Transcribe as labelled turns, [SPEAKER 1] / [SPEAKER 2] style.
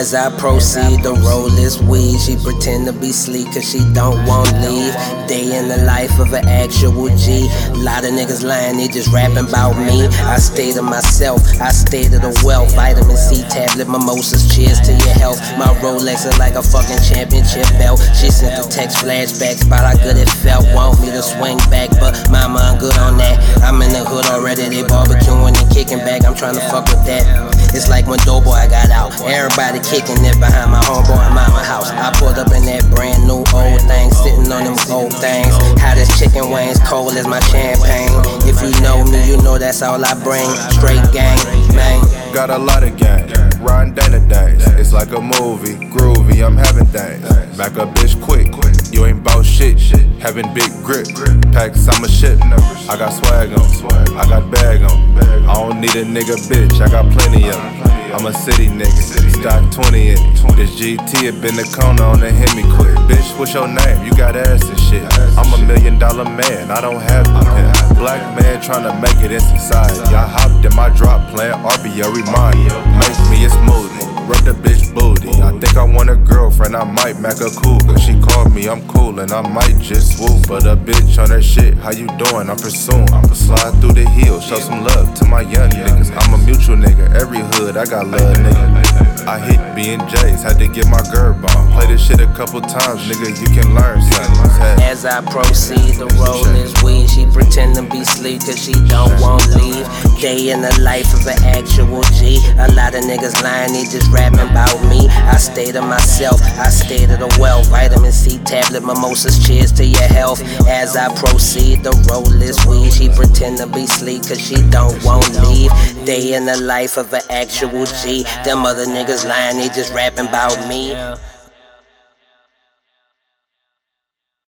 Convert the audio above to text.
[SPEAKER 1] As I proceed to roll this weed, she pretend to be sleek cause she don't want leave. Day in the life of an actual G. Lot of niggas lying, they just rapping about me. I stay to myself, I stay to the wealth. Vitamin C tablet, mimosas, cheers to your health. My Rolex is like a fucking championship belt. She sent the text flashbacks about how good it felt. Want me to swing back, but mama, I'm good on that. I'm in the hood already, they barbecuing and kicking back. I'm trying to fuck with that. It's like when Doughboy got out, everybody kicking it behind my homeboy and mama house. I pulled up in that brand new old thing, sitting on them old things. How this chicken wings cold as my champagne. If you know me, you know that's all I bring. Straight gang, man.
[SPEAKER 2] Got a lot of gang, riding Dana days. It's like a movie, groovy, I'm having things. Back up bitch quick, you ain't bout shit. Having big grip, packs, I'm a shit. I got swag on, I got bag on. I don't need a nigga bitch, I got plenty of them. I'm a city nigga, stock 20 in it. This GT had been the corner on the Hemi quick. Bitch, what's your name? You got ass and shit. I'm $1 million man, I don't have the pen. Black man tryna make it in society. I hopped in my drop playing RBO remind you. Make me a smoothie, rub the bitch booty. I think I want a girlfriend, I might make her cool. Cause she called me, I'm cool and I might just swoop. But a bitch on that shit, how you doing? I'm pursuing. I'ma slide through the hills, show some love to my young niggas. I'm a mutual nigga, every hood I got love nigga. I hit B&J's, had to get my girl on. Play this shit a couple times, nigga, you can learn something.
[SPEAKER 1] As I proceed to roll this weed, she pretend to be sleep cause she don't want leave. Day in the life of an actual G. A lot of niggas lying, they just rapping about me. I stay to myself, I stay to the wealth. Vitamin C tablet, mimosas, cheers to your health. As I proceed to roll this weed, she pretend to be sleep cause she don't want leave. Day in the life of an actual G. Them other niggas lying, they just rapping about me.